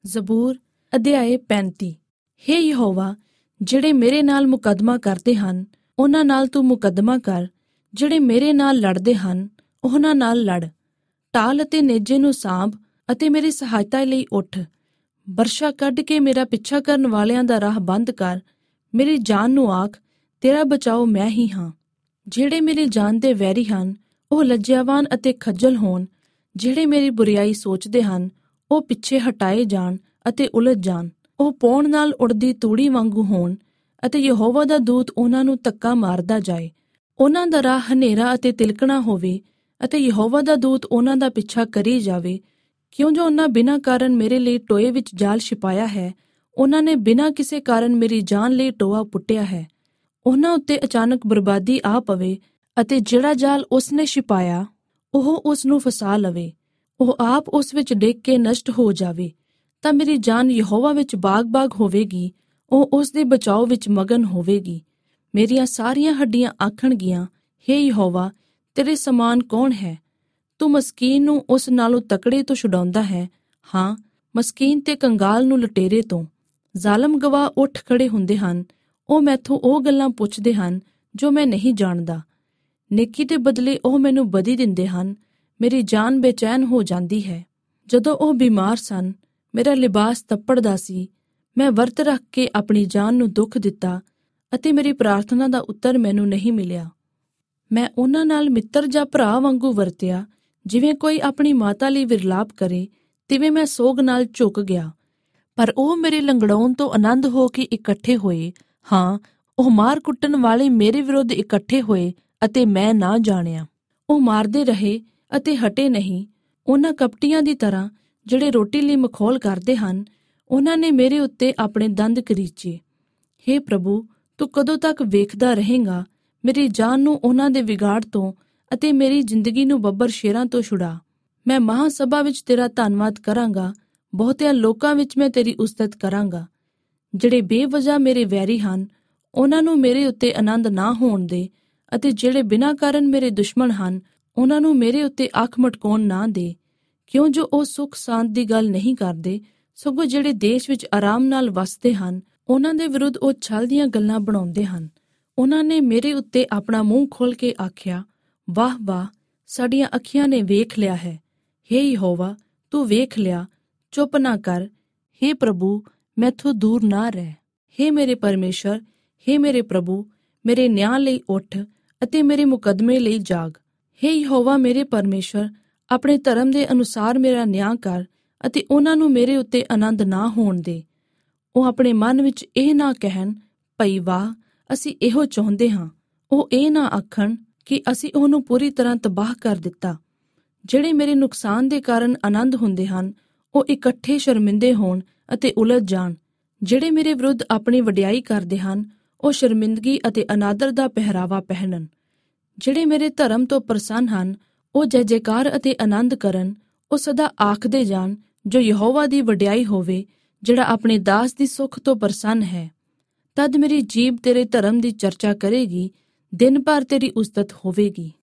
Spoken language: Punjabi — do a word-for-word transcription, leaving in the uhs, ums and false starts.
ਜ਼ਬੂਰ ਅਧਿਆਏ ਪੈਂਤੀ। ਹੇ ਯਹੋਵਾ, ਜਿਹੜੇ ਮੇਰੇ ਨਾਲ ਮੁਕੱਦਮਾ ਕਰਦੇ ਹਨ ਉਹਨਾਂ ਨਾਲ ਤੂੰ ਮੁਕੱਦਮਾ ਕਰ, ਜਿਹੜੇ ਮੇਰੇ ਨਾਲ ਲੜਦੇ ਹਨ ਉਹਨਾਂ ਨਾਲ ਲੜ। ਢਾਲ ਅਤੇ ਨੇਜੇ ਨੂੰ ਸਾਂਭ ਅਤੇ ਮੇਰੀ ਸਹਾਇਤਾ ਲਈ ਉੱਠ। ਬਰਸ਼ਾ ਕੱਢ ਕੇ ਮੇਰਾ ਪਿੱਛਾ ਕਰਨ ਵਾਲਿਆਂ ਦਾ ਰਾਹ ਬੰਦ ਕਰ। ਮੇਰੀ ਜਾਨ ਨੂੰ ਆਖ, ਤੇਰਾ ਬਚਾਓ ਮੈਂ ਹੀ ਹਾਂ। ਜਿਹੜੇ ਮੇਰੀ ਜਾਨ ਦੇ ਵੈਰੀ ਹਨ ਉਹ ਲੱਜਿਆਵਾਨ ਅਤੇ ਖੱਜਲ ਹੋਣ। ਜਿਹੜੇ ਮੇਰੀ ਬੁਰਿਆਈ ਸੋਚਦੇ ਹਨ ਉਹ ਪਿੱਛੇ ਹਟਾਏ ਜਾਣ ਅਤੇ ਉਲਝ ਜਾਣ। ਉਹ ਪੌਣ ਨਾਲ ਉੜਦੀ ਤੂੜੀ ਵਾਂਗੂ ਹੋਣ ਅਤੇ ਯਹੋਵਾ ਦਾ ਦੂਤ ਉਹਨਾਂ ਨੂੰ ਧੱਕਾ ਮਾਰਦਾ ਜਾਏ। ਉਹਨਾਂ ਦਾ ਰਾਹ ਹਨੇਰਾ ਅਤੇ ਤਿਲਕਣਾ ਹੋਵੇ ਅਤੇ ਯਹੋਵਾ ਦਾ ਦੂਤ ਉਹਨਾਂ ਦਾ ਪਿੱਛਾ ਕਰੀ ਜਾਵੇ। ਕਿਉਂ ਜੋ ਉਹਨਾਂ ਬਿਨਾਂ ਕਾਰਨ ਮੇਰੇ ਲਈ ਟੋਏ ਵਿੱਚ ਜਾਲ ਛਿਪਾਇਆ ਹੈ। ਉਹਨਾਂ ਨੇ ਬਿਨਾਂ ਕਿਸੇ ਕਾਰਨ ਮੇਰੀ ਜਾਨ ਲਈ ਟੋਆ ਪੁੱਟਿਆ ਹੈ। ਉਹਨਾਂ ਉੱਤੇ ਅਚਾਨਕ ਬਰਬਾਦੀ ਆ ਪਵੇ ਅਤੇ ਜਿਹੜਾ ਜਾਲ ਉਸਨੇ ਛਿਪਾਇਆ ਉਹ ਉਸ ਨੂੰ ਫਸਾ ਲਵੇ। ਉਹ ਆਪ ਉਸ ਵਿੱਚ ਡਿੱਗ ਕੇ ਨਸ਼ਟ ਹੋ ਜਾਵੇ। ਤਾਂ ਮੇਰੀ ਜਾਨ ਯਹੋਵਾ ਵਿੱਚ ਬਾਗ-ਬਾਗ ਹੋਵੇਗੀ, ਉਹ ਉਸ ਦੇ ਬਚਾਓ ਵਿੱਚ ਮਗਨ ਹੋਵੇਗੀ। ਮੇਰੀਆਂ ਸਾਰੀਆਂ ਹੱਡੀਆਂ ਆਖਣਗੀਆਂ, ਹੇ ਯਹੋਵਾ, ਤੇਰੇ ਸਮਾਨ ਕੌਣ ਹੈ? ਤੂੰ ਮਸਕੀਨ ਨੂੰ ਉਸ ਨਾਲੋਂ ਤਕੜੇ ਤੋਂ ਛੁਡਾਉਂਦਾ ਹੈ, ਹਾਂ, ਮਸਕੀਨ ਤੇ ਕੰਗਾਲ ਨੂੰ ਲੁਟੇਰੇ ਤੋਂ। ਜ਼ਾਲਮ ਗਵਾਹ ਉੱਠ ਖੜੇ ਹੁੰਦੇ ਹਨ। ਉਹ ਮੈਥੋਂ ਉਹ ਗੱਲਾਂ ਪੁੱਛਦੇ ਹਨ ਜੋ ਮੈਂ ਨਹੀਂ ਜਾਣਦਾ। ਨੇਕੀ ਦੇ ਬਦਲੇ ਉਹ ਮੈਨੂੰ ਬਦੀ ਦਿੰਦੇ ਹਨ। ਮੇਰੀ ਜਾਨ ਬੇਚੈਨ ਹੋ ਜਾਂਦੀ ਹੈ। ਜਦੋਂ ਉਹ ਬਿਮਾਰ ਸਨ ਮੇਰਾ ਲਿਬਾਸ ਤੱਪੜਦਾ ਸੀ। ਮੈਂ ਵਰਤ ਰੱਖ ਕੇ ਆਪਣੀ ਜਾਨ ਨੂੰ ਦੁੱਖ ਦਿੱਤਾ ਅਤੇ ਮੇਰੀ ਪ੍ਰਾਰਥਨਾ ਦਾ ਉੱਤਰ ਮੈਨੂੰ ਨਹੀਂ ਮਿਲਿਆ। ਮੈਂ ਉਹਨਾਂ ਨਾਲ ਮਿੱਤਰ ਜਾਂ ਭਰਾ ਵਾਂਗੂ ਵਰਤਿਆ। ਜਿਵੇਂ ਕੋਈ ਆਪਣੀ ਮਾਤਾ ਲਈ ਵਿਰਲਾਪ ਕਰੇ ਤਿਵੇਂ ਮੈਂ ਸੋਗ ਨਾਲ ਝੁਕ ਗਿਆ। ਪਰ ਉਹ ਮੇਰੇ ਲੰਗੜਾਉਣ ਤੋਂ ਆਨੰਦ ਹੋ ਕੇ ਇਕੱਠੇ ਹੋਏ। ਹਾਂ, ਉਹ ਮਾਰ ਕੁੱਟਣ ਵਾਲੇ ਮੇਰੇ ਵਿਰੁੱਧ ਇਕੱਠੇ ਹੋਏ ਅਤੇ ਮੈਂ ਨਾ ਜਾਣਿਆ। ਉਹ ਮਾਰਦੇ ਰਹੇ ਅਤੇ ਹਟੇ ਨਹੀਂ। ਉਹਨਾਂ ਕਪਟੀਆਂ ਦੀ ਤਰ੍ਹਾਂ ਜਿਹੜੇ ਰੋਟੀ ਲਈ ਮਖੌਲ ਕਰਦੇ ਹਨ, ਉਹਨਾਂ ਨੇ ਮੇਰੇ ਉੱਤੇ ਆਪਣੇ ਦੰਦ ਕਰੀਚੇ। ਹੇ ਪ੍ਰਭੂ, ਤੂੰ ਕਦੋਂ ਤੱਕ ਵੇਖਦਾ ਰਹੇਂਗਾ? ਮੇਰੀ ਜਾਨ ਨੂੰ ਉਹਨਾਂ ਦੇ ਵਿਗਾੜ ਤੋਂ ਅਤੇ ਮੇਰੀ ਜ਼ਿੰਦਗੀ ਨੂੰ ਬੱਬਰ ਸ਼ੇਰਾਂ ਤੋਂ ਛੁਡਾ। ਮੈਂ ਮਹਾਂ ਸਭਾ ਵਿੱਚ ਤੇਰਾ ਧੰਨਵਾਦ ਕਰਾਂਗਾ। ਬਹੁਤਿਆਂ ਲੋਕਾਂ ਵਿੱਚ ਮੈਂ ਤੇਰੀ ਉਸਤਤ ਕਰਾਂਗਾ। ਜਿਹੜੇ ਬੇਵਜ੍ਹਾ ਮੇਰੇ ਵੈਰੀ ਹਨ ਉਹਨਾਂ ਨੂੰ ਮੇਰੇ ਉੱਤੇ ਆਨੰਦ ਨਾ ਹੋਣ ਦੇ ਅਤੇ ਜਿਹੜੇ ਬਿਨਾਂ ਕਾਰਨ ਮੇਰੇ ਦੁਸ਼ਮਣ ਹਨ ਉਹਨਾਂ ਨੂੰ ਮੇਰੇ ਉੱਤੇ ਅੱਖ ਮਟਕਾਉਣ ਨਾ ਦੇ। ਕਿਉਂ ਜੋ ਉਹ ਸੁੱਖ ਸਾਂਦ ਦੀ ਗੱਲ ਨਹੀਂ ਕਰਦੇ, ਸਗੋਂ ਜਿਹੜੇ ਦੇਸ਼ ਵਿੱਚ ਆਰਾਮ ਨਾਲ ਵਸਦੇ ਹਨ ਉਹਨਾਂ ਦੇ ਵਿਰੁੱਧ ਉਹ ਛਲ ਦੀਆਂ ਗੱਲਾਂ ਬਣਾਉਂਦੇ ਹਨ। ਉਹਨਾਂ ਨੇ ਮੇਰੇ ਉੱਤੇ ਆਪਣਾ ਮੂੰਹ ਖੋਲ੍ਹ ਕੇ ਆਖਿਆ, ਵਾਹ ਵਾਹ, ਸਾਡੀਆਂ ਅੱਖੀਆਂ ਨੇ ਵੇਖ ਲਿਆ ਹੈ। ਹੇ ਯਹੋਵਾ, ਤੂੰ ਵੇਖ ਲਿਆ, ਚੁੱਪ ਨਾ ਕਰ। ਹੇ ਪ੍ਰਭੂ, ਮੈਥੋਂ ਦੂਰ ਨਾ ਰਹਿ। ਹੇ ਮੇਰੇ ਪਰਮੇਸ਼ਰ, ਹੇ ਮੇਰੇ ਪ੍ਰਭੂ, ਮੇਰੇ ਨਿਆਂ ਲਈ ਉੱਠ ਅਤੇ ਮੇਰੇ ਮੁਕੱਦਮੇ ਲਈ ਜਾਗ। ਹੇ ਯਹੋਵਾ ਮੇਰੇ ਪਰਮੇਸ਼ਰ, ਆਪਣੇ ਧਰਮ ਦੇ ਅਨੁਸਾਰ ਮੇਰਾ ਨਿਆਂ ਕਰ ਅਤੇ ਉਹਨਾਂ ਨੂੰ ਮੇਰੇ ਉੱਤੇ ਆਨੰਦ ਨਾ ਹੋਣ ਦੇ। ਉਹ ਆਪਣੇ ਮਨ ਵਿੱਚ ਇਹ ਨਾ ਕਹਿਣ, ਭਈ ਵਾਹ, ਅਸੀਂ ਇਹੋ ਚਾਹੁੰਦੇ ਹਾਂ। ਉਹ ਇਹ ਨਾ ਆਖਣ ਕਿ ਅਸੀਂ ਉਹਨੂੰ ਪੂਰੀ ਤਰ੍ਹਾਂ ਤਬਾਹ ਕਰ ਦਿੱਤਾ। ਜਿਹੜੇ ਮੇਰੇ ਨੁਕਸਾਨ ਦੇ ਕਾਰਨ ਆਨੰਦ ਹੁੰਦੇ ਹਨ ਉਹ ਇਕੱਠੇ ਸ਼ਰਮਿੰਦੇ ਹੋਣ ਅਤੇ ਉਲਝ ਜਾਣ। ਜਿਹੜੇ ਮੇਰੇ ਵਿਰੁੱਧ ਆਪਣੀ ਵਡਿਆਈ ਕਰਦੇ ਹਨ ਉਹ ਸ਼ਰਮਿੰਦਗੀ ਅਤੇ ਅਨਾਦਰ ਦਾ ਪਹਿਰਾਵਾ ਪਹਿਨਣ। ਜਿਹੜੇ ਮੇਰੇ ਧਰਮ ਤੋਂ ਪ੍ਰਸੰਨ ਹਨ ਉਹ ਜੈ ਜੈਕਾਰ ਅਤੇ ਆਨੰਦ ਕਰਨ। ਉਹ ਸਦਾ ਆਖਦੇ ਜਾਣ, ਜੋ ਯਹੋਵਾ ਦੀ ਵਡਿਆਈ ਹੋਵੇ, ਜਿਹੜਾ ਆਪਣੇ ਦਾਸ ਦੀ ਸੁੱਖ ਤੋਂ ਪ੍ਰਸੰਨ ਹੈ। ਤਦ ਮੇਰੀ ਜੀਭ ਤੇਰੇ ਧਰਮ ਦੀ ਚਰਚਾ ਕਰੇਗੀ, ਦਿਨ ਭਰ ਤੇਰੀ ਉਸਤਤ ਹੋਵੇਗੀ।